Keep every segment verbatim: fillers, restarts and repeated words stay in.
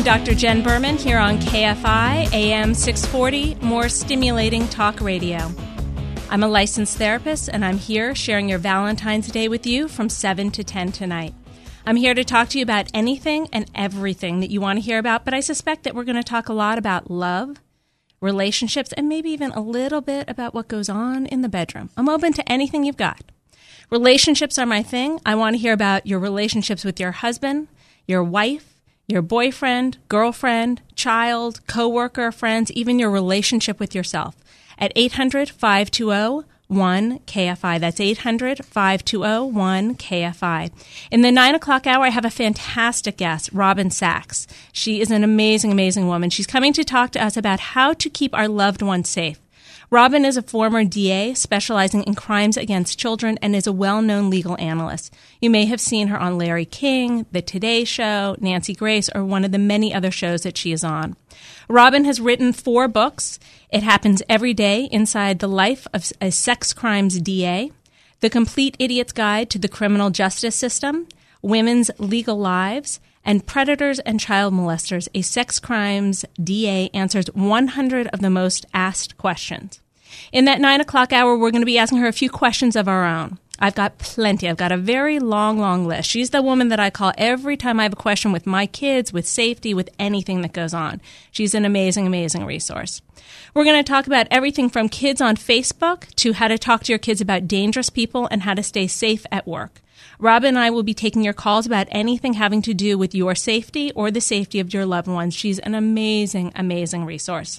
I'm Doctor Jen Berman here on K F I, A M six forty, more stimulating talk radio. I'm a licensed therapist, and I'm here sharing your Valentine's Day with you from seven to ten tonight. I'm here to talk to you about anything and everything that you want to hear about, but I suspect that we're going to talk a lot about love, relationships, and maybe even a little bit about what goes on in the bedroom. I'm open to anything you've got. Relationships are my thing. I want to hear about your relationships with your husband, your wife, your boyfriend, girlfriend, child, coworker, friends, even your relationship with yourself. At eight hundred, five two zero, one K F I. That's eight hundred, five two zero, one K F I. In the nine o'clock hour, I have a fantastic guest, Robin Sachs. She is an amazing, amazing woman. She's coming to talk to us about how to keep our loved ones safe. Robin is a former D A specializing in crimes against children and is a well-known legal analyst. You may have seen her on Larry King, The Today Show, Nancy Grace, or one of the many other shows that she is on. Robin has written four books. It Happens Every Day Inside the Life of a Sex Crimes D A, The Complete Idiot's Guide to the Criminal Justice System, Women's Legal Lives, and Predators and Child Molesters, a Sex Crimes D A answers one hundred of the most asked questions. In that nine o'clock hour, we're going to be asking her a few questions of our own. I've got plenty. I've got a very long, long list. She's the woman that I call every time I have a question with my kids, with safety, with anything that goes on. She's an amazing, amazing resource. We're going to talk about everything from kids on Facebook to how to talk to your kids about dangerous people and how to stay safe at work. Robin and I will be taking your calls about anything having to do with your safety or the safety of your loved ones. She's an amazing, amazing resource.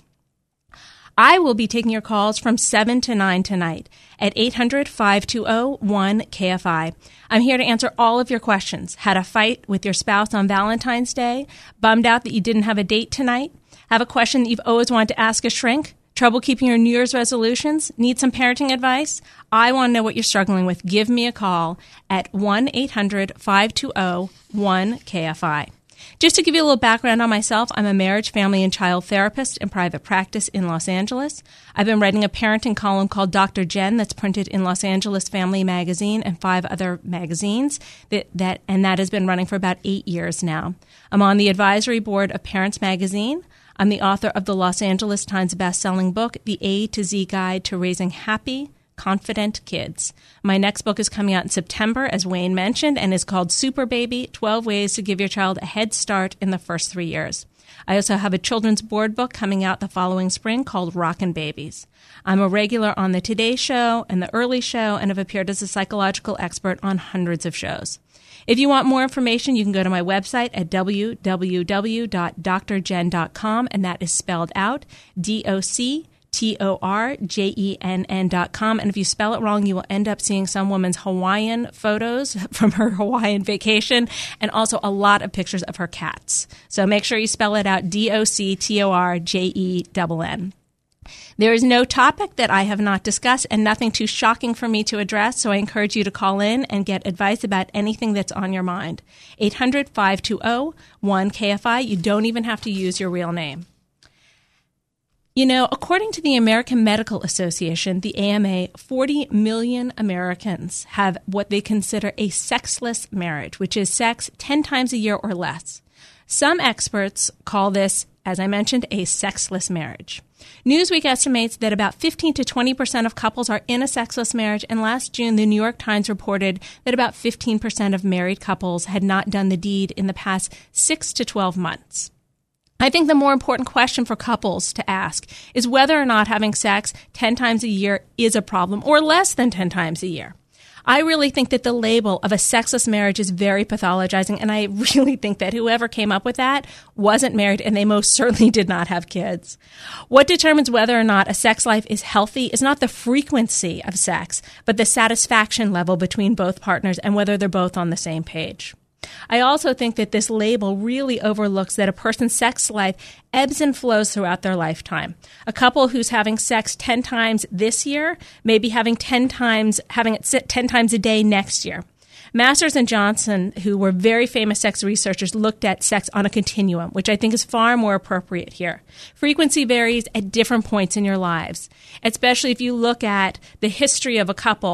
I will be taking your calls from seven to nine tonight at eight hundred, five two zero, one K F I. I'm here to answer all of your questions. Had a fight with your spouse on Valentine's Day? Bummed out that you didn't have a date tonight? Have a question that you've always wanted to ask a shrink? Trouble keeping your New Year's resolutions? Need some parenting advice? I want to know what you're struggling with. Give me a call at one eight hundred, five two zero, one K F I. Just to give you a little background on myself, I'm a marriage, family, and child therapist in private practice in Los Angeles. I've been writing a parenting column called Doctor Jen that's printed in Los Angeles Family Magazine and five other magazines, that, that and that has been running for about eight years now. I'm on the advisory board of Parents Magazine. I'm the author of the Los Angeles Times best-selling book, The A to Z Guide to Raising Happy, Confident Kids. My next book is coming out in September, as Wayne mentioned, and is called Super Baby, twelve Ways to Give Your Child a Head Start in the First Three Years. I also have a children's board book coming out the following spring called Rockin' Babies. I'm a regular on The Today Show and The Early Show and have appeared as a psychological expert on hundreds of shows. If you want more information, you can go to my website at w w w dot d r jen dot com, and that is spelled out D O C T O R J E N N dot com. And if you spell it wrong, you will end up seeing some woman's Hawaiian photos from her Hawaiian vacation and also a lot of pictures of her cats. So make sure you spell it out D O C T O R J E N N. There is no topic that I have not discussed and nothing too shocking for me to address, so I encourage you to call in and get advice about anything that's on your mind. eight hundred, five two zero, one K F I. You don't even have to use your real name. You know, according to the American Medical Association, the A M A, forty million Americans have what they consider a sexless marriage, which is sex ten times a year or less. Some experts call this, as I mentioned, a sexless marriage. Newsweek estimates that about fifteen to twenty percent of couples are in a sexless marriage, and last June, the New York Times reported that about fifteen percent of married couples had not done the deed in the past six to twelve months. I think the more important question for couples to ask is whether or not having sex ten times a year is a problem, or less than ten times a year. I really think that the label of a sexless marriage is very pathologizing, and I really think that whoever came up with that wasn't married, and they most certainly did not have kids. What determines whether or not a sex life is healthy is not the frequency of sex, but the satisfaction level between both partners and whether they're both on the same page. I also think that this label really overlooks that a person's sex life ebbs and flows throughout their lifetime. A couple who's having sex ten times this year may be having ten times having it sit ten times a day next year. Masters and Johnson, who were very famous sex researchers, looked at sex on a continuum, which I think is far more appropriate here. Frequency varies at different points in your lives, especially if you look at the history of a couple.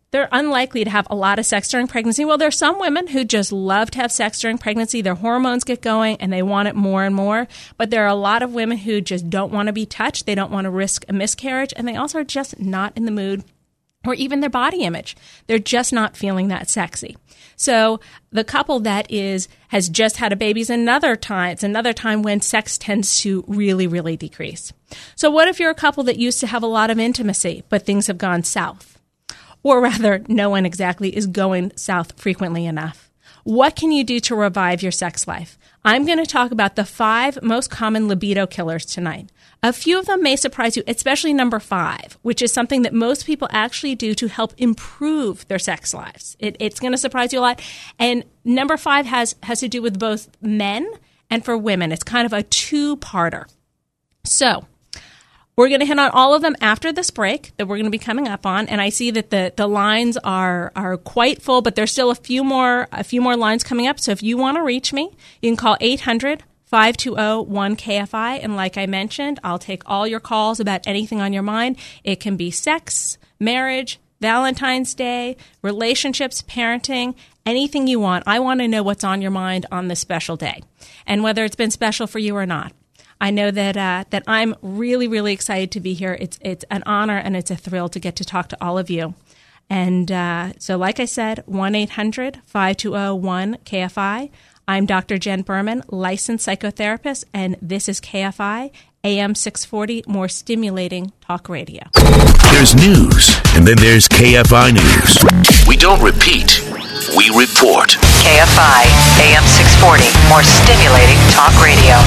they're unlikely to have a lot of sex during pregnancy. Well, there's some women who just love to have sex during pregnancy. Their hormones get going and they want it more and more. But there are a lot of women who just don't want to be touched. They don't want to risk a miscarriage. And they also are just not in the mood, or even their body image. They're just not feeling that sexy. So the couple that is has just had a baby is another time. It's another time when sex tends to really, really decrease. So what if you're a couple that used to have a lot of intimacy, but things have gone south? Or rather, no one exactly is going south frequently enough. What can you do to revive your sex life? I'm going to talk about the five most common libido killers tonight. A few of them may surprise you, especially number five, which is something that most people actually do to help improve their sex lives. It, it's going to surprise you a lot. And number five has, has to do with both men and for women. It's kind of a two-parter. So we're going to hit on all of them after this break that we're going to be coming up on. And I see that the, the lines are are quite full, but there's still a few more a few more lines coming up. So if you want to reach me, you can call eight hundred, five two zero, one K F I. And like I mentioned, I'll take all your calls about anything on your mind. It can be sex, marriage, Valentine's Day, relationships, parenting, anything you want. I want to know what's on your mind on this special day and whether it's been special for you or not. I know that uh, that I'm really, really excited to be here. It's it's an honor and it's a thrill to get to talk to all of you. And uh, so, like I said, one eight hundred, five two zero, one K F I. I'm Doctor Jen Berman, licensed psychotherapist, and this is K F I, A M six forty, more stimulating talk radio. There's news, and then there's K F I News. We don't repeat, we report. K F I, A M six forty, more stimulating talk radio.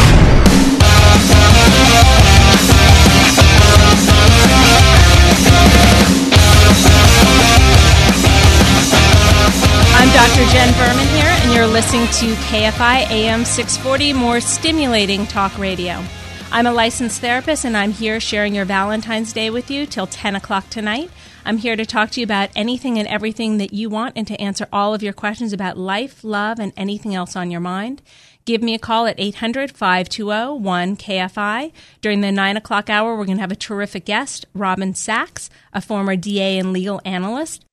I'm Doctor Jen Berman here, and you're listening to K F I A M six forty, more stimulating talk radio. I'm a licensed therapist, and I'm here sharing your Valentine's Day with you till ten o'clock tonight. I'm here to talk to you about anything and everything that you want and to answer all of your questions about life, love, and anything else on your mind. Give me a call at eight hundred, five two zero, one K F I. During the nine o'clock hour, we're going to have a terrific guest, Robin Sachs, a former D A and legal analyst,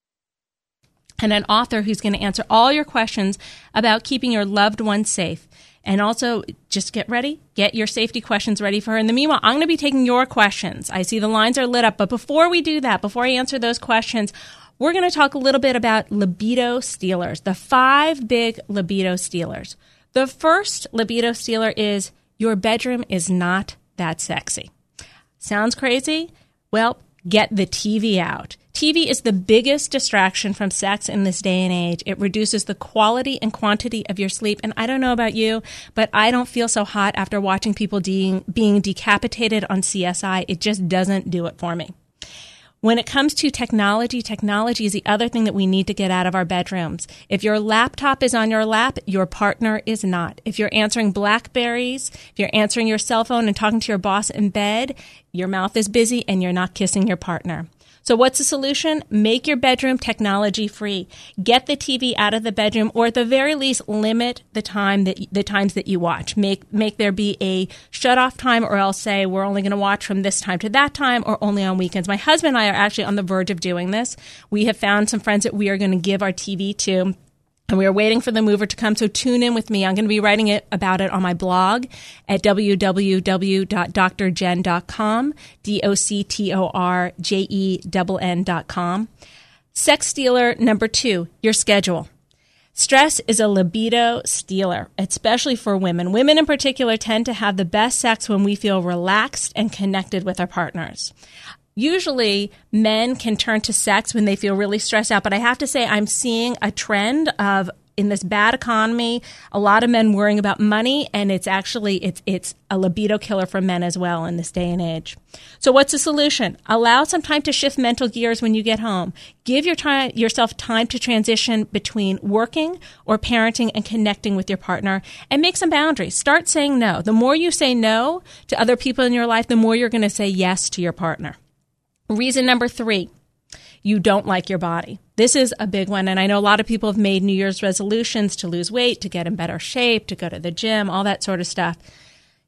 and an author who's going to answer all your questions about keeping your loved ones safe. And also, just get ready, get your safety questions ready for her. In the meanwhile, I'm going to be taking your questions. I see the lines are lit up, but before we do that, before I answer those questions, we're going to talk a little bit about libido stealers, the five big libido stealers. The first libido stealer is your bedroom is not that sexy. Sounds crazy? Well, get the T V out. T V is the biggest distraction from sex in this day and age. It reduces the quality and quantity of your sleep. And I don't know about you, but I don't feel so hot after watching people de- being decapitated on C S I. It just doesn't do it for me. When it comes to technology, technology is the other thing that we need to get out of our bedrooms. If your laptop is on your lap, your partner is not. If you're answering Blackberries, if you're answering your cell phone and talking to your boss in bed, your mouth is busy and you're not kissing your partner. So what's the solution? Make your bedroom technology free. Get the T V out of the bedroom, or at the very least, limit the time that the times that you watch. Make make there be a shut off time, or else say we're only going to watch from this time to that time, or only on weekends. My husband and I are actually on the verge of doing this. We have found some friends that we are going to give our T V to. And we are waiting for the mover to come, so tune in with me. I'm going to be writing it about it on my blog at w w w dot d r jen dot com, D O C T O R J E N N dot com. Sex stealer number two, your schedule. Stress is a libido stealer, especially for women. Women in particular tend to have the best sex when we feel relaxed and connected with our partners. Usually, men can turn to sex when they feel really stressed out, but I have to say I'm seeing a trend of, in this bad economy, a lot of men worrying about money, and it's actually, it's it's a libido killer for men as well in this day and age. So what's the solution? Allow some time to shift mental gears when you get home. Give your time, yourself time to transition between working or parenting and connecting with your partner, and make some boundaries. Start saying no. The more you say no to other people in your life, the more you're going to say yes to your partner. Reason number three, you don't like your body. This is a big one, and I know a lot of people have made New Year's resolutions to lose weight, to get in better shape, to go to the gym, all that sort of stuff.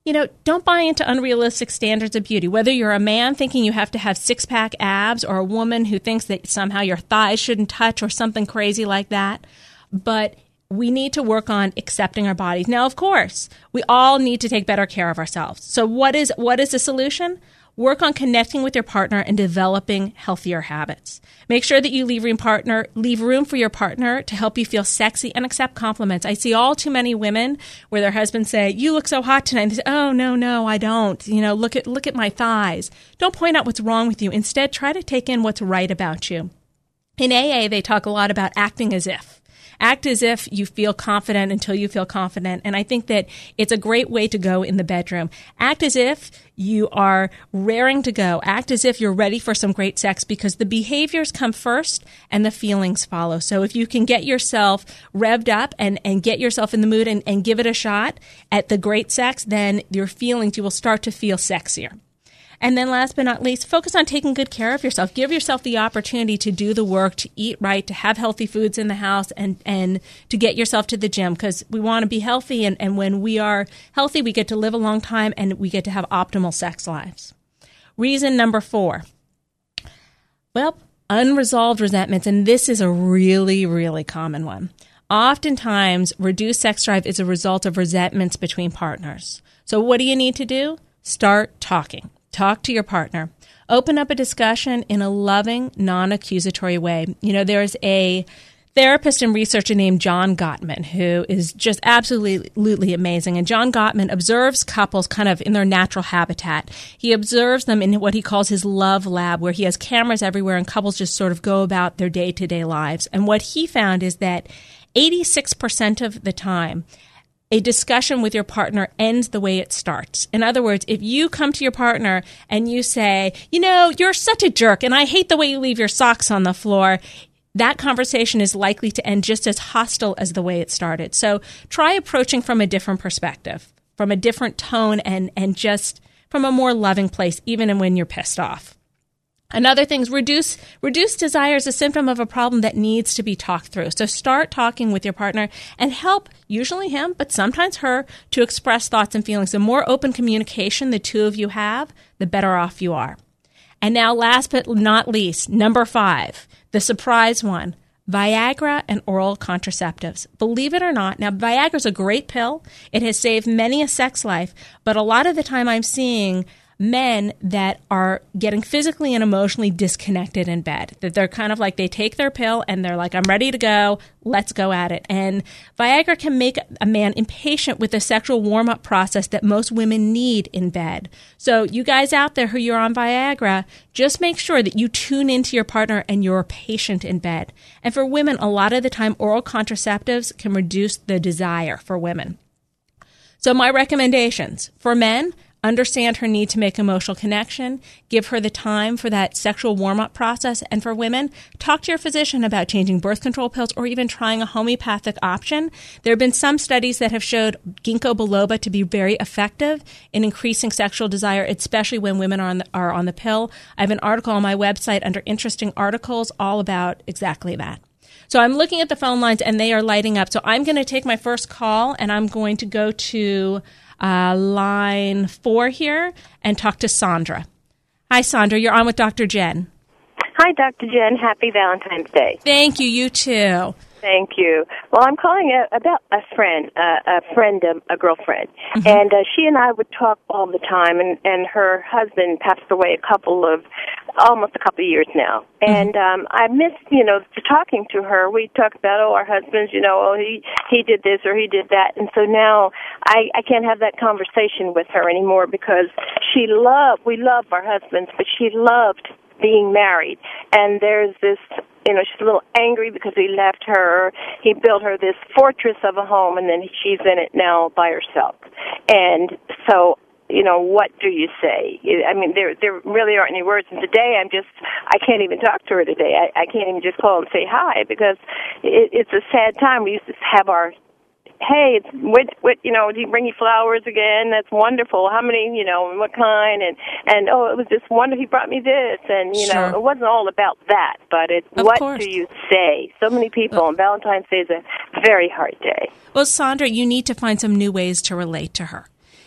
you know, don't buy into unrealistic standards of beauty. Whether you're a man thinking you have to have six-pack abs or a woman who thinks that somehow your thighs shouldn't touch or something crazy like that. But we need to work on accepting our bodies. Now, of course, we all need to take better care of ourselves. So what is what is the solution? Work on connecting with your partner and developing healthier habits. Make sure that you leave room partner, leave room for your partner to help you feel sexy and accept compliments. I see all too many women where their husbands say, "You look so hot tonight." And they say, "Oh, no, no, I don't. You know, look at look at my thighs." Don't point out what's wrong with you. Instead, try to take in what's right about you. In A A, they talk a lot about acting as if. Act as if you feel confident until you feel confident. And I think that it's a great way to go in the bedroom. Act as if you are raring to go. Act as if you're ready for some great sex, because the behaviors come first and the feelings follow. So if you can get yourself revved up and, and get yourself in the mood and, and give it a shot at the great sex, then your feelings, you will start to feel sexier. And then last but not least, focus on taking good care of yourself. Give yourself the opportunity to do the work, to eat right, to have healthy foods in the house, and, and to get yourself to the gym, because we want to be healthy. And, and when we are healthy, we get to live a long time and we get to have optimal sex lives. Reason number four. Well, unresolved resentments. And this is a really, really common one. Oftentimes, reduced sex drive is a result of resentments between partners. So what do you need to do? Start talking. Talk to your partner. Open up a discussion in a loving, non-accusatory way. You know, there's a therapist and researcher named John Gottman who is just absolutely amazing. And John Gottman observes couples kind of in their natural habitat. He observes them in what he calls his love lab, where he has cameras everywhere and couples just sort of go about their day-to-day lives. And what he found is that eighty-six percent of the time, a discussion with your partner ends the way it starts. In other words, if you come to your partner and you say, you know, you're such a jerk and I hate the way you leave your socks on the floor, that conversation is likely to end just as hostile as the way it started. So try approaching from a different perspective, from a different tone, and, and just from a more loving place, even when you're pissed off. Another thing is reduce, reduce desire is a symptom of a problem that needs to be talked through. So start talking with your partner and help, usually him, but sometimes her, to express thoughts and feelings. The more open communication the two of you have, the better off you are. And now last but not least, number five, the surprise one, Viagra and oral contraceptives. Believe it or not, now Viagra is a great pill. It has saved many a sex life, but a lot of the time I'm seeing men that are getting physically and emotionally disconnected in bed, that they're kind of like they take their pill and they're like, I'm ready to go. Let's go at it. And Viagra can make a man impatient with the sexual warm-up process that most women need in bed. So you guys out there who you're on Viagra, just make sure that you tune into your partner and you're patient in bed. And for women, a lot of the time, oral contraceptives can reduce the desire for women. So my recommendations for men: understand her need to make emotional connection. Give her the time for that sexual warm-up process. And for women, talk to your physician about changing birth control pills or even trying a homeopathic option. There have been some studies that have showed ginkgo biloba to be very effective in increasing sexual desire, especially when women are on the, are on the pill. I have an article on my website under interesting articles all about exactly that. So I'm looking at the phone lines and they are lighting up. So I'm going to take my first call and I'm going to go to Uh, line four here and talk to Sandra. Hi, Sandra. You're on with Doctor Jen. Hi, Doctor Jen. Happy Valentine's Day. Thank you. You too. Thank you. Well, I'm calling a, about a friend, uh, a friend, um, a girlfriend. Mm-hmm. And uh, she and I would talk all the time, and, and her husband passed away a couple of, almost a couple of years now. Mm-hmm. And um, I missed, you know, talking to her. We talked about, oh, our husbands, you know, oh, he, he did this or he did that. And so now I, I can't have that conversation with her anymore because she loved, we love our husbands, but she loved being married. And there's this, you know, she's a little angry because he left her. He built her this fortress of a home, and then she's in it now by herself. And so, you know, what do you say? I mean, there there really aren't any words. And today I'm just, I can't even talk to her today. I, I can't even just call and say hi because it, it's a sad time. We used to have our, hey, it's what, what, you know, do you bring you flowers again? That's wonderful. How many, you know, and what kind? And, and oh, it was just wonderful. He brought me this. And, you sure. know, it wasn't all about that, but it's of what course. do you say? So many people, and Valentine's Day is a very hard day. Well, Sandra, you need to find some new ways to relate to her.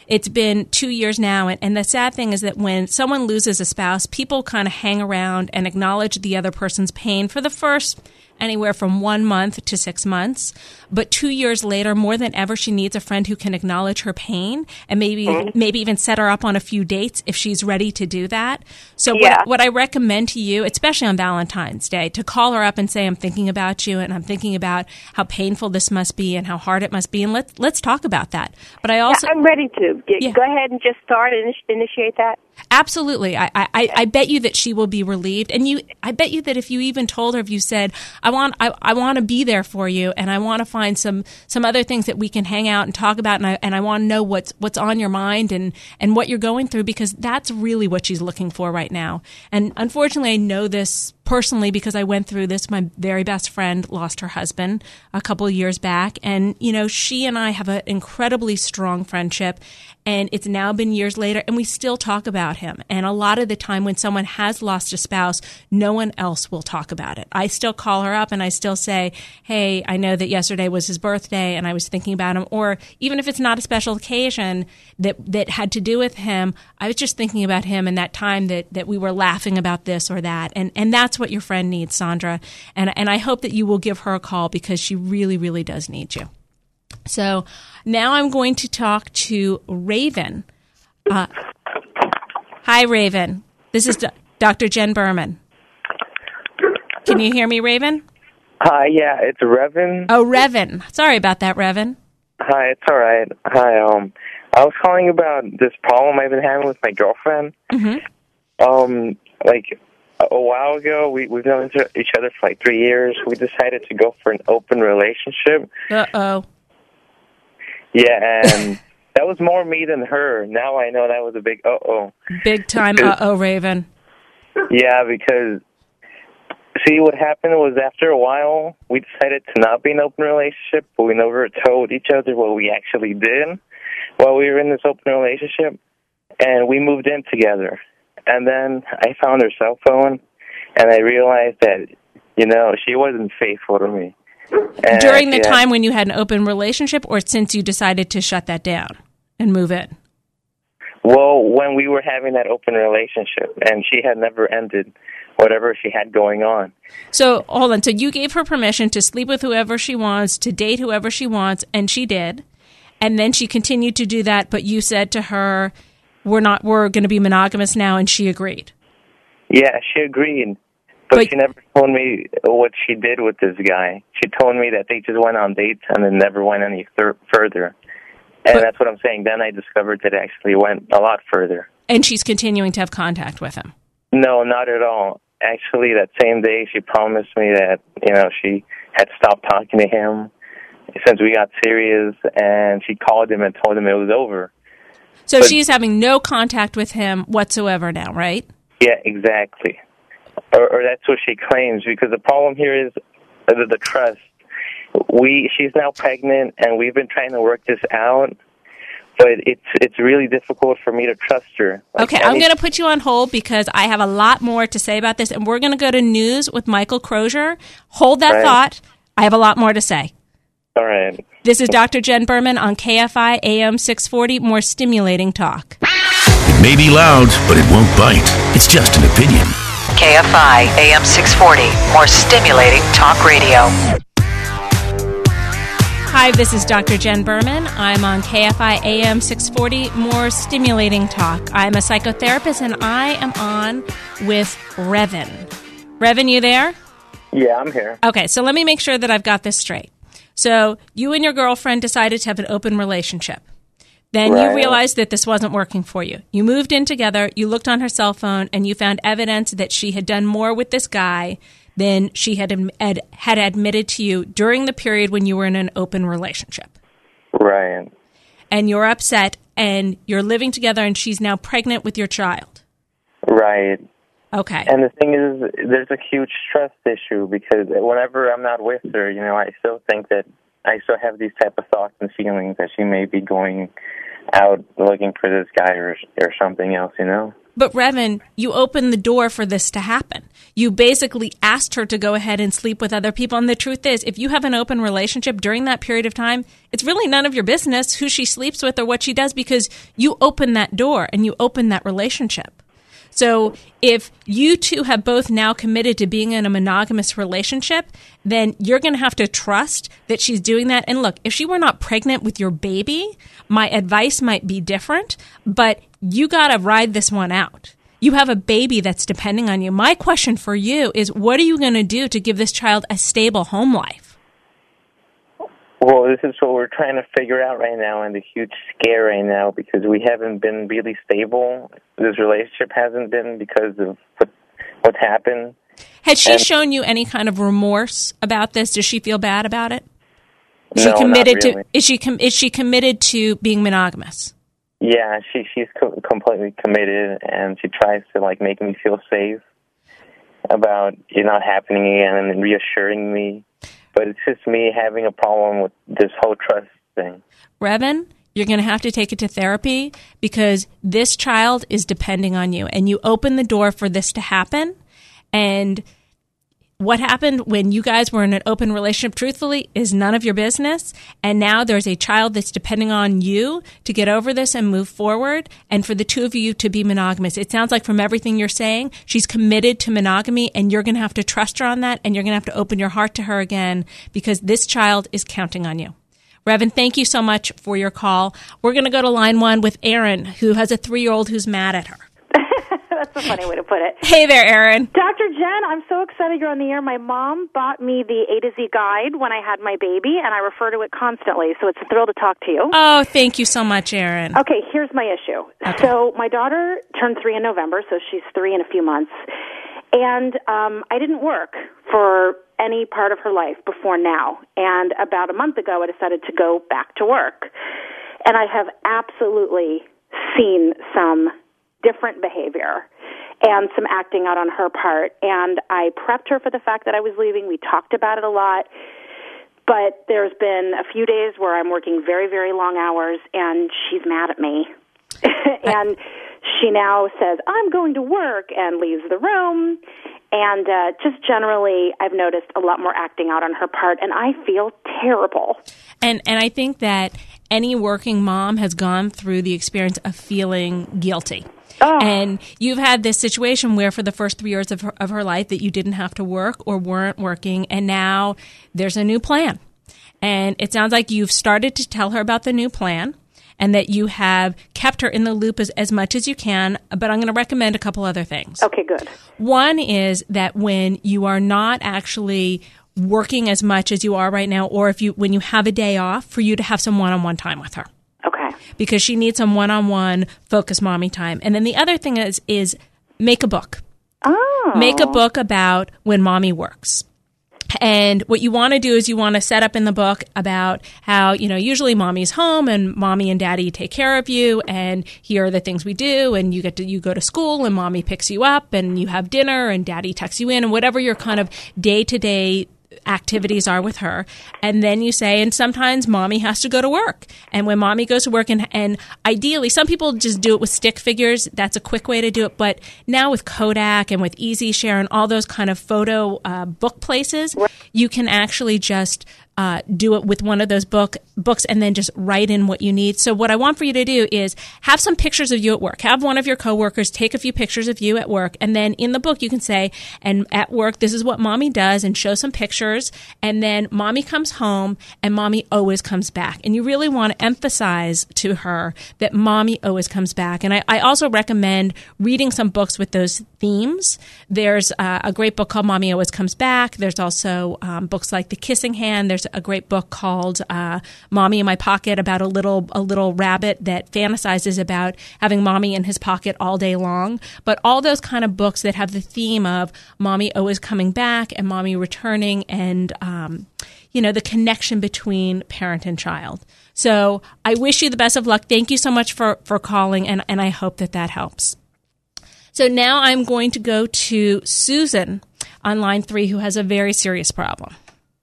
it's been two years now, and, and the sad thing is that when someone loses a spouse, people kind of hang around and acknowledge the other person's pain for the first anywhere from one month to six months. But two years later, more than ever, she needs a friend who can acknowledge her pain and maybe mm-hmm. maybe even set her up on a few dates if she's ready to do that. So yeah. what, what I recommend to you, especially on Valentine's Day, to call her up and say, I'm thinking about you and I'm thinking about how painful this must be and how hard it must be. And let's, let's talk about that. But I also... Yeah, I'm ready to. G- yeah. Go ahead and just start and initiate that. Absolutely. I, I, I bet you that she will be relieved. And you, I bet you that if you even told her, if you said, I want, I, I want to be there for you and I want to find some, some other things that we can hang out and talk about. And I, and I want to know what's, what's on your mind and, and what you're going through, because that's really what she's looking for right now. And unfortunately, I know this personally because I went through this. My very best friend lost her husband a couple of years back. And, you know, she and I have an incredibly strong friendship. And it's now been years later, and we still talk about him. And a lot of the time when someone has lost a spouse, no one else will talk about it. I still call her up and I still say, hey, I know that yesterday was his birthday and I was thinking about him. Or even if it's not a special occasion that, that had to do with him, I was just thinking about him and that time that, that we were laughing about this or that. And, and that's what your friend needs, Sandra. And, and I hope that you will give her a call because she really, really does need you. So now I'm going to talk to Raven. Uh, hi, Raven. This is D- Doctor Jen Berman. Can you hear me, Raven? Hi, yeah, it's Revan. Oh, Revan. Sorry about that, Revan. Hi, it's all right. Hi, um, I was calling about this problem I've been having with my girlfriend. Mm-hmm. Um, like a while ago, we, we've known each other for like three years. We decided to go for an open relationship. Uh-oh. Yeah, and that was more me than her. Now I know that was a big uh-oh. Big time uh-oh, Raven. Yeah, because, see, what happened was after a while, we decided to not be in an open relationship, but we never told each other what we actually did while we were in this open relationship, and we moved in together. And then I found her cell phone, and I realized that, you know, she wasn't faithful to me. And during the yeah. time when you had an open relationship, or since you decided to shut that down and move in? Well, when we were having that open relationship, and she had never ended whatever she had going on. So, hold on. So you gave her permission to sleep with whoever she wants, to date whoever she wants, and she did. And then she continued to do that, but you said to her, we're not, we're going to be monogamous now, and she agreed. Yeah, she agreed. But, but she never told me what she did with this guy. She told me that they just went on dates and then never went any thir- further. And but, that's what I'm saying. Then I discovered that it actually went a lot further. And she's continuing to have contact with him? No, not at all. Actually, that same day, she promised me that, you know, she had stopped talking to him since we got serious, and she called him and told him it was over. So but, she's having no contact with him whatsoever now, right? Yeah, exactly. Or, or that's what she claims, because the problem here is the, the trust. We she's now pregnant, and we've been trying to work this out, but it's it's really difficult for me to trust her. Like, okay, I'm going to put you on hold because I have a lot more to say about this, and we're going to go to news with Michael Crozier. Hold that right. thought. I have a lot more to say. All right. This is Doctor Jen Berman on K F I A M six forty, more stimulating talk. It may be loud, but it won't bite. It's just an opinion. K F I A M six forty, more stimulating talk radio. Hi, this is Doctor Jen Berman. I'm on K F I A M six forty, more stimulating talk. I'm a psychotherapist, and I am on with Revan. Revan, you there? Yeah, I'm here. Okay, so let me make sure that I've got this straight. So you and your girlfriend decided to have an open relationship. Then right. you realized that this wasn't working for you. You moved in together, you looked on her cell phone, and you found evidence that she had done more with this guy than she had ad- had admitted to you during the period when you were in an open relationship. Right. And you're upset, and you're living together, and she's now pregnant with your child. Right. Okay. And the thing is, there's a huge trust issue, because whenever I'm not with her, you know, I still think that I still have these type of thoughts and feelings that she may be going out looking for this guy or or something else, you know? But, Revan, you opened the door for this to happen. You basically asked her to go ahead and sleep with other people. And the truth is, if you have an open relationship during that period of time, it's really none of your business who she sleeps with or what she does, because you opened that door and you opened that relationship. So if you two have both now committed to being in a monogamous relationship, then you're going to have to trust that she's doing that. And look, if she were not pregnant with your baby, my advice might be different, but you got to ride this one out. You have a baby that's depending on you. My question for you is, what are you going to do to give this child a stable home life? Well, this is what we're trying to figure out right now, and the huge scare right now, because we haven't been really stable. This relationship hasn't been because of what, what's happened. Has she and, shown you any kind of remorse about this? Does she feel bad about it? Is no, she committed not really. to? Is she com- is she committed to being monogamous? Yeah, she she's co- completely committed, and she tries to like make me feel safe about it not happening again, and reassuring me. But it's just me having a problem with this whole trust thing. Revan, you're going to have to take it to therapy, because this child is depending on you, and you open the door for this to happen. And what happened when you guys were in an open relationship, truthfully, is none of your business. And now there's a child that's depending on you to get over this and move forward, and for the two of you to be monogamous. It sounds like from everything you're saying, she's committed to monogamy, and you're going to have to trust her on that, and you're going to have to open your heart to her again, because this child is counting on you. Revan, thank you so much for your call. We're going to go to line one with Erin, who has a three-year-old who's mad at her. That's a funny way to put it. Hey there, Erin. Doctor Jen, I'm so excited you're on the air. My mom bought me the A to Z guide when I had my baby, and I refer to it constantly, so it's a thrill to talk to you. Oh, thank you so much, Erin. Okay, here's my issue. Okay. So my daughter turned three in November, so she's three in a few months, and um, I didn't work for any part of her life before now, and about a month ago I decided to go back to work, and I have absolutely seen some different behavior and some acting out on her part. And I prepped her for the fact that I was leaving. We talked about it a lot. But there's been a few days where I'm working very, very long hours, and she's mad at me. And she now says, I'm going to work, and leaves the room. And uh, just generally, I've noticed a lot more acting out on her part, and I feel terrible. And and I think that any working mom has gone through the experience of feeling guilty. Oh. And you've had this situation where for the first three years of her, of her life that you didn't have to work or weren't working, and now there's a new plan. And it sounds like you've started to tell her about the new plan, and that you have kept her in the loop as, as much as you can, but I'm going to recommend a couple other things. Okay, good. One is that when you are not actually working as much as you are right now, or if you when you have a day off, for you to have some one-on-one time with her. Okay. Because she needs some one-on-one focused mommy time. And then the other thing is is make a book. Oh. Make a book about when mommy works. And what you want to do is you want to set up in the book about how, you know, usually mommy's home and mommy and daddy take care of you, and here are the things we do, and you get to you go to school and mommy picks you up and you have dinner and daddy tucks you in, and whatever your kind of day-to-day activities are with her. And then you say, and sometimes mommy has to go to work. And when mommy goes to work, and, and ideally, some people just do it with stick figures. That's a quick way to do it. But now with Kodak and with EasyShare and all those kind of photo uh, book places, you can actually just Uh, do it with one of those book books and then just write in what you need. So what I want for you to do is have some pictures of you at work. Have one of your coworkers take a few pictures of you at work, and then in the book you can say, and at work this is what mommy does, and show some pictures, and then mommy comes home and mommy always comes back. And you really want to emphasize to her that mommy always comes back. And I, I also recommend reading some books with those themes. There's uh, a great book called Mommy Always Comes Back. There's also um, books like The Kissing Hand. There's a great book called uh, Mommy in My Pocket, about a little a little rabbit that fantasizes about having mommy in his pocket all day long. But all those kind of books that have the theme of mommy always coming back and mommy returning, and um, you know, the connection between parent and child. So I wish you the best of luck. Thank you so much for, for calling, and, and I hope that that helps. So now I'm going to go to Susan on line three, who has a very serious problem.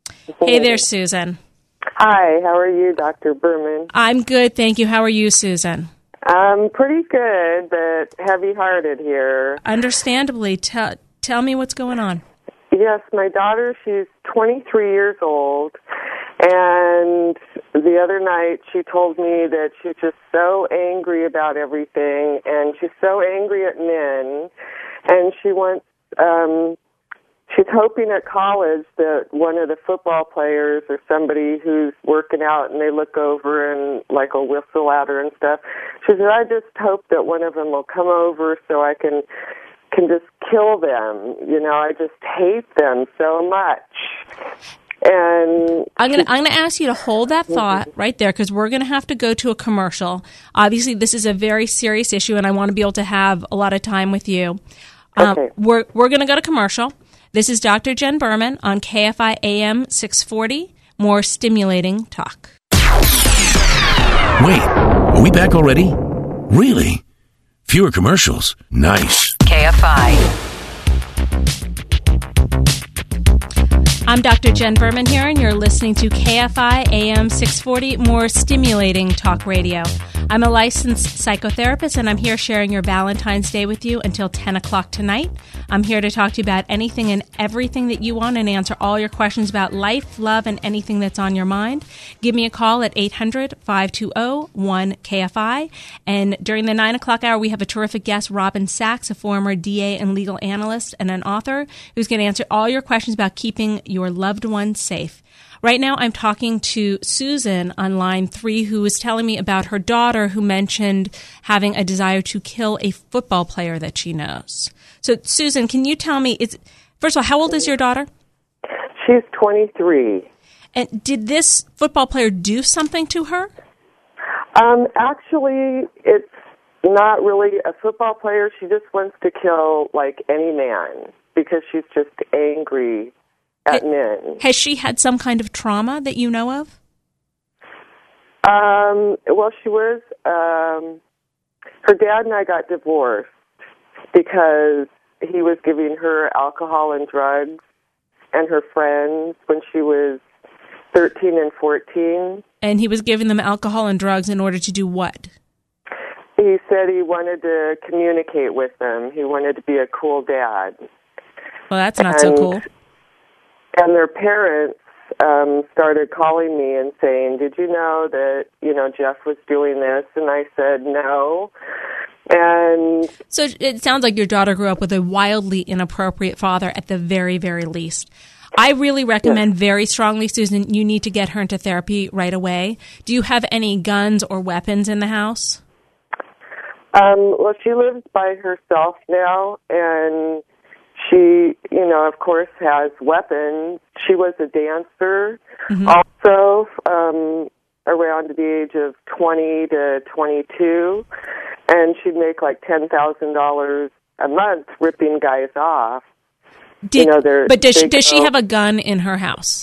Hey there, Susan. Hi, how are you, Doctor Berman? I'm good, thank you. How are you, Susan? I'm pretty good, but heavy-hearted here. Understandably. Tell, tell me what's going on. Yes, my daughter, she's twenty-three years old, and the other night she told me that she's just so angry about everything, and she's so angry at men, and she wants, um, she's hoping at college that one of the football players or somebody who's working out and they look over and like will whistle at her and stuff. She said, I just hope that one of them will come over so I can can just kill them. You know, I just hate them so much. And I'm gonna I'm gonna ask you to hold that thought right there, because we're gonna have to go to a commercial. Obviously, this is a very serious issue, and I want to be able to have a lot of time with you. Um, okay. We're we're gonna go to commercial. This is Doctor Jen Berman on K F I A M six forty. More stimulating talk. Wait, are we back already? Really? Fewer commercials. Nice. K F I. I'm Doctor Jen Berman here, and you're listening to K F I A M six forty, more stimulating talk radio. I'm a licensed psychotherapist, and I'm here sharing your Valentine's Day with you until ten o'clock tonight. I'm here to talk to you about anything and everything that you want and answer all your questions about life, love, and anything that's on your mind. Give me a call at eight hundred, five two zero, one K F I. And during the nine o'clock hour, we have a terrific guest, Robin Sachs, a former D A and legal analyst and an author, who's going to answer all your questions about keeping your loved ones safe. Right now, I'm talking to Susan on line three, who was telling me about her daughter who mentioned having a desire to kill a football player that she knows. So, Susan, can you tell me, is, first of all, how old is your daughter? she's twenty-three. And did this football player do something to her? Um, actually, it's not really a football player. She just wants to kill, like, any man because she's just angry at men. Has she had some kind of trauma that you know of? Um, well, she was, um, her dad and I got divorced because he was giving her alcohol and drugs and her friends when she was thirteen and fourteen. And he was giving them alcohol and drugs in order to do what? He said he wanted to communicate with them. He wanted to be a cool dad. Well, that's not and, so cool. And their parents um, started calling me and saying, did you know that, you know, Jeff was doing this? And I said, no. And so it sounds like your daughter grew up with a wildly inappropriate father at the very, very least. I really recommend very strongly, Susan, you need to get her into therapy right away. Do you have any guns or weapons in the house? Um, well, she lives by herself now, and she, you know, of course, has weapons. She was a dancer, mm-hmm. also um, around the age of twenty to twenty-two, and she'd make like ten thousand dollars a month ripping guys off. Did, you know, but does she, does she have a gun in her house?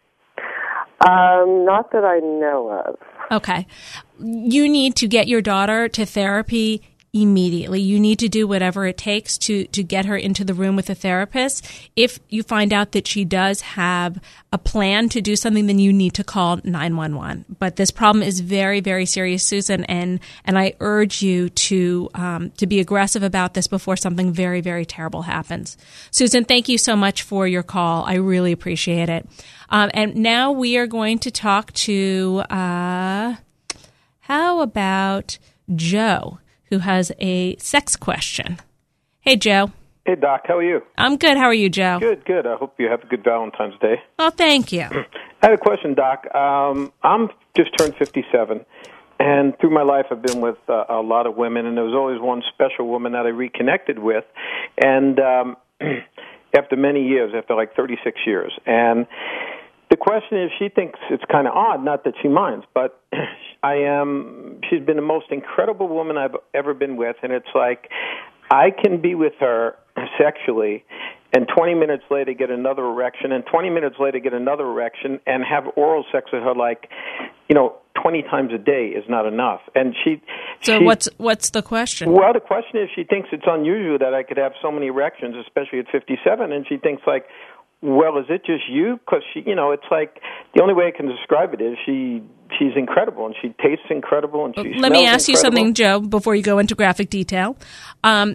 Um, not that I know of. Okay. You need to get your daughter to therapy immediately. You need to do whatever it takes to, to get her into the room with a therapist. If you find out that she does have a plan to do something, then you need to call nine one one. But this problem is very, very serious, Susan, and, and I urge you to um, to be aggressive about this before something very, very terrible happens. Susan, thank you so much for your call. I really appreciate it. Um, and now we are going to talk to, uh, how about Joe, who has a sex question. Hey, Joe. Hey, Doc. How are you? I'm good. How are you, Joe? Good, good. I hope you have a good Valentine's Day. Oh, thank you. I had a question, Doc. Um, I'm just turned fifty-seven, and through my life I've been with uh, a lot of women, and there was always one special woman that I reconnected with, and um, after many years, after like thirty-six years, and the question is, she thinks it's kind of odd, not that she minds, but I am, she's been the most incredible woman I've ever been with, and it's like I can be with her sexually and twenty minutes later get another erection, and twenty minutes later get another erection, and have oral sex with her like, you know, twenty times a day is not enough. And she... So she, what's what's the question? Well, the question is, she thinks it's unusual that I could have so many erections, especially at fifty-seven, and she thinks like, well, is it just you? Because she, you know, it's like the only way I can describe it is she she's incredible, and she tastes incredible, and she Let me smells ask you incredible. something, Joe, before you go into graphic detail. Um,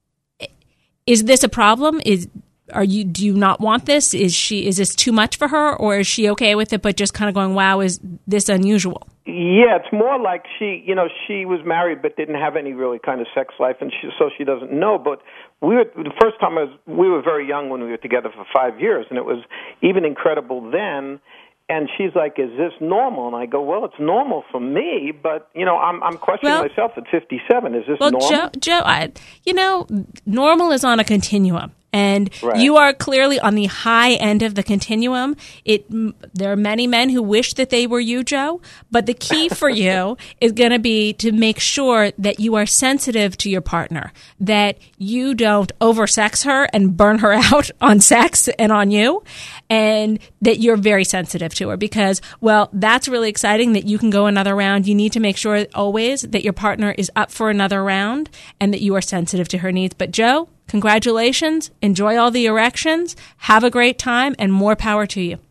is this a problem? Is are you do you not want this? Is she is this too much for her, or is she okay with it, but just kind of going, "Wow, is this unusual?" Yeah, it's more like she, you know, she was married but didn't have any really kind of sex life, and she, so she doesn't know. But we were the first time I was, we were very young when we were together for five years, and it was even incredible then. And she's like, "Is this normal?" And I go, "Well, it's normal for me, but you know, I'm I'm questioning Well, myself at fifty-seven. Is this well, normal?" Joe, Joe, I, you know, normal is on a continuum. And Right. you are clearly on the high end of the continuum. It there are many men who wish that they were you, Joe. But the key for you is going to be to make sure that you are sensitive to your partner, that you don't oversex her and burn her out on sex and on you, and that you're very sensitive to her. Because, well, that's really exciting that you can go another round. You need to make sure always that your partner is up for another round and that you are sensitive to her needs. But Joe, congratulations. Enjoy all the erections. Have a great time, and more power to you.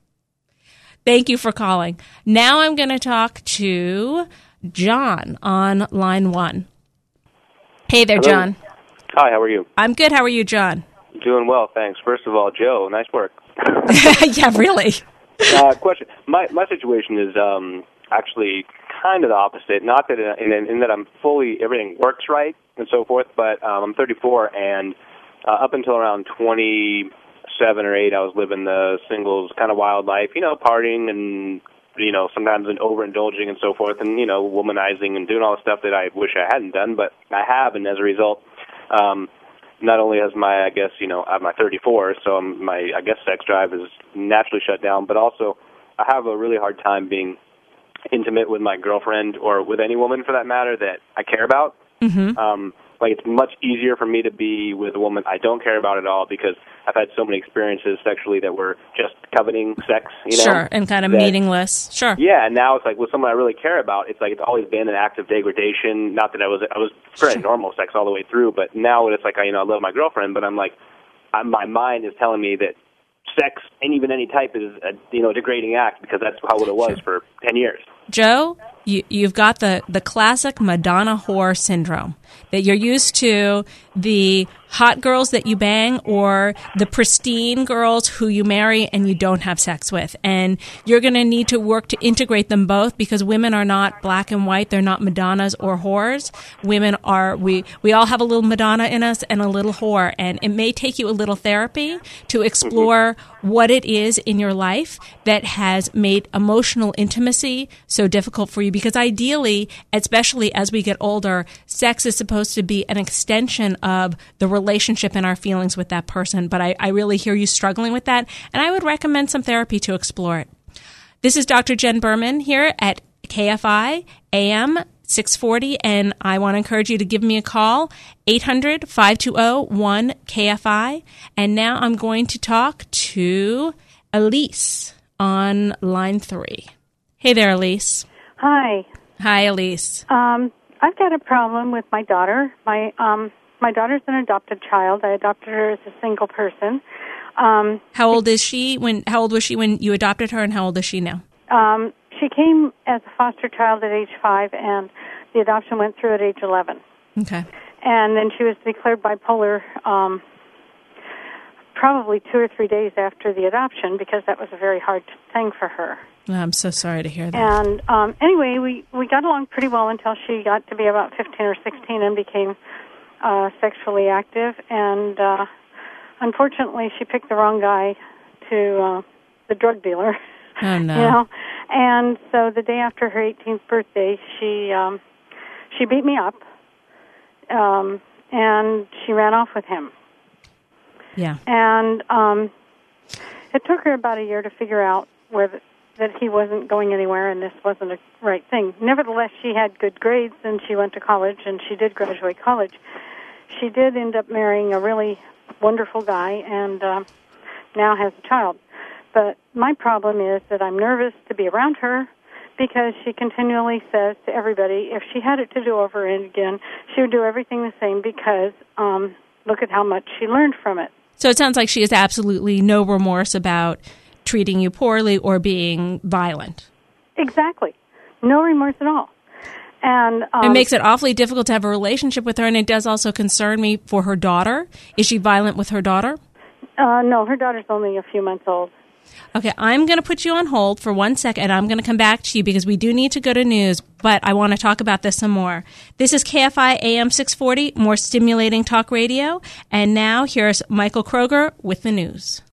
Thank you for calling. Now I'm going to talk to John on line one. Hey there, Hello. John. Hi, how are you? I'm good. How are you, John? Doing well, thanks. First of all, Joe, nice work. Yeah, really. uh, question. My my situation is um, actually kind of the opposite. Not that in, in, in that I'm fully, everything works right and so forth, but um, I'm thirty-four, and uh, up until around twenty-seven or eight, I was living the singles kind of wild life, you know, partying and, you know, sometimes overindulging and so forth, and, you know, womanizing and doing all the stuff that I wish I hadn't done, but I have, and as a result, um, not only has my, I guess, you know, I'm my thirty-four, so I'm, my, I guess, sex drive is naturally shut down, but also I have a really hard time being intimate with my girlfriend or with any woman, for that matter, that I care about. Mm-hmm. Um, like, it's much easier for me to be with a woman I don't care about at all, because I've had so many experiences sexually that were just coveting sex, you know? Sure, and kind of that, meaningless. Sure. Yeah, and now it's like with someone I really care about, it's like it's always been an act of degradation. Not that I was I was pretty Sure. normal sex all the way through, but now it's like I, you know, I love my girlfriend, but I'm like, I'm, my mind is telling me that sex, and even any type, is a, you know, a degrading act, because that's how it was Sure. for ten years. Joe, you, you've got the, the classic Madonna whore syndrome, that you're used to the hot girls that you bang or the pristine girls who you marry and you don't have sex with. And you're going to need to work to integrate them both, because women are not black and white. They're not Madonnas or whores. Women are, we, we all have a little Madonna in us and a little whore. And it may take you a little therapy to explore mm-hmm. what it is in your life that has made emotional intimacy so difficult for you, because ideally, especially as we get older, sex is supposed to be an extension of the relationship and our feelings with that person. But I, I really hear you struggling with that, and I would recommend some therapy to explore it. This is Doctor Jen Berman here at K F I A M six forty, and I want to encourage you to give me a call, eight hundred, five two zero, one K F I. And now I'm going to talk to Elise on line three. Hey there, Elise. Hi. Hi, Elise. Um, I've got a problem with my daughter. My um, my daughter's an adopted child. I adopted her as a single person. Um, how old is she? When how old was she when you adopted her, and how old is she now? Um, she came as a foster child at age five, and the adoption went through at age eleven. Okay. And then she was declared bipolar um, probably two or three days after the adoption, because that was a very hard thing for her. I'm so sorry to hear that. And um, anyway, we, we got along pretty well until she got to be about fifteen or sixteen and became uh, sexually active. And uh, unfortunately, she picked the wrong guy to uh, the drug dealer. Oh, no. You know? And so the day after her eighteenth birthday, she um, she beat me up, um, and she ran off with him. Yeah. And um, it took her about a year to figure out where the, that he wasn't going anywhere and this wasn't a right thing. Nevertheless, she had good grades, and she went to college, and she did graduate college. She did end up marrying a really wonderful guy, and uh, now has a child. But my problem is that I'm nervous to be around her, because she continually says to everybody, if she had it to do over and again, she would do everything the same, because um, look at how much she learned from it. So it sounds like she has absolutely no remorse about treating you poorly or being violent. Exactly. No remorse at all. And um, it makes it awfully difficult to have a relationship with her, and it does also concern me for her daughter. Is she violent with her daughter? Uh, no, her daughter's only a few months old. Okay, I'm going to put you on hold for one second, and I'm going to come back to you because we do need to go to news, but I want to talk about this some more. This is K F I A M six forty, more stimulating talk radio, and now here's Michael Kroger with the news.